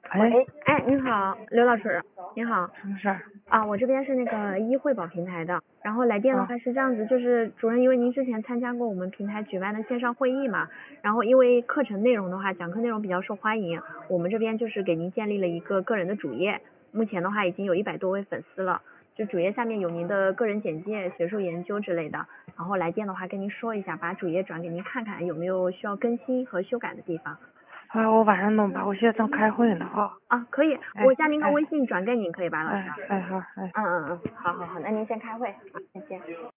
喂， 哎，你好，刘老师，你好。 什么事儿？ 我这边是那个医惠保平台的，然后来电的话是这样子，就是主任，因为您之前参加过我们平台举办的线上会议嘛，然后因为课程内容的话，讲课内容比较受欢迎，我们这边就是给您建立了一个个人的主页，目前的话已经有100多位粉丝了，就主页下面有您的个人简介、学术研究之类的，然后来电的话跟您说一下，把主页转给您看看有没有需要更新和修改的地方。 我晚上弄吧，我现在正开会呢可以，我加您个微信转给您可以吧，老师？ 好， 好，好，那您先开会，再见。